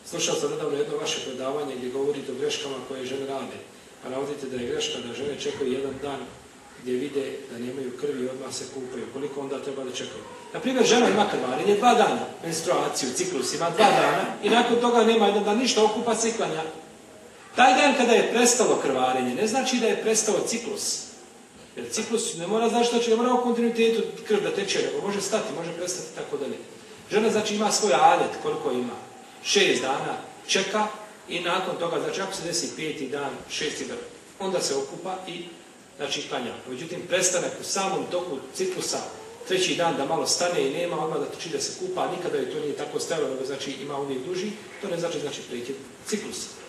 Slušao sam nedavno jedno vaše predavanje gdje govorite o greškama koje žene rade. Pa navodite da je greška da žene čekaju jedan dan gdje vide da nemaju krvi i odmah se kupaju. Koliko onda treba da čekaju? Naprimjer, žena ima krvarenje 2 dana, menstruaciju, ciklus ima 2 dana i nakon toga nema jedan dan ništa, okupa se i klanja. Taj dan kada je prestalo krvarenje, ne znači da je prestao ciklus. Jer ciklus ne mora znači da će, ne mora u kontinuitetu krv da teče, nego može stati, može prestati tako dalje. Žena znači ima svoj adet, koliko ima. 6 dana čeka i nakon toga, znači ako se desi 5. dan, 6. dan, onda se okupa i znači klanja. Međutim, prestanak u samom toku ciklusa, 3. dan da malo stane i nema, odmah da toči da se kupa, nikada joj to nije tako stajalo, nego znači ima uvijek duži, to ne znači prekid ciklusa.